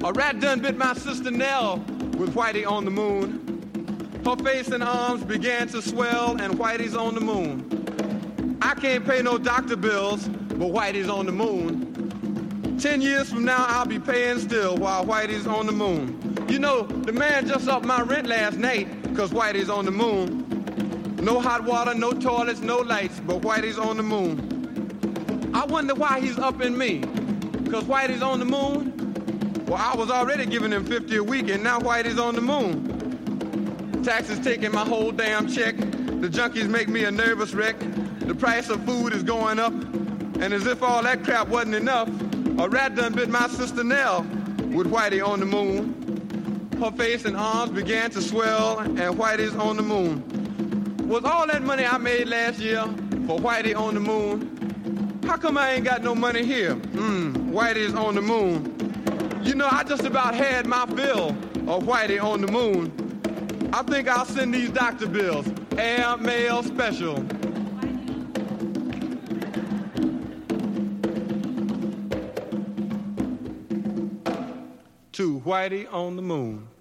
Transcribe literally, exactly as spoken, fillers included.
A rat done bit my sister Nell with Whitey on the moon. Her face and arms began to swell, and Whitey's on the moon. I can't pay no doctor bills, but Whitey's on the moon. Ten years from now, I'll be paying still while Whitey's on the moon. You know, the man just upped my rent last night, cause Whitey's on the moon. No hot water, no toilets, no lights, but Whitey's on the moon. I wonder why he's upping me, cause Whitey's on the moon? Well, I was already giving him fifty a week, and now Whitey's on the moon. Taxes taking my whole damn check. The junkies make me a nervous wreck. The price of food is going up, and as if all that crap wasn't enough, a rat done bit my sister Nell with Whitey on the moon. Her face and arms began to swell, and Whitey's on the moon. Was all that money I made last year for Whitey on the moon? How come I ain't got no money here? Mmm, Whitey's on the moon. You know, I just about had my fill of Whitey on the moon. I think I'll send these doctor bills, air mail special. To Whitey on the moon.